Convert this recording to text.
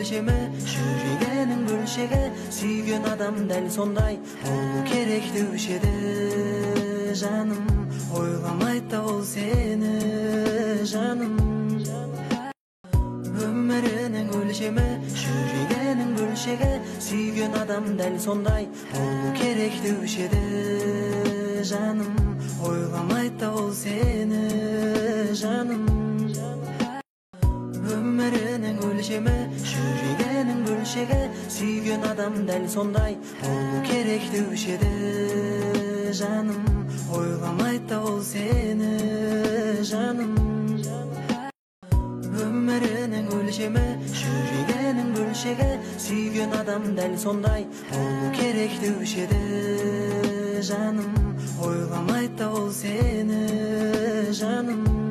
өлшеме, жүрегінің бөлшегі, сүйген адам дәл сондай болу керек деуші еді жаным, ойламайды да ол сені жаным. Өмірінің өлшемі, жүрегінің бөлшегі, сүйген адам дәл сондай болу керек деуші еді жаным, ойламайды да ол сені жаным. Өмірінің өлшемі, жүрегінің бөлшегі, сүйген адам дәл сондай болу керек деуші еді жаным, ойламайды да ол сені жаным. Өмірінің өлшемі, жүрегінің бөлшегі, сүйген адам дәл сондай болу керек деуші еді жаным, ойламайды да ол сені жаным.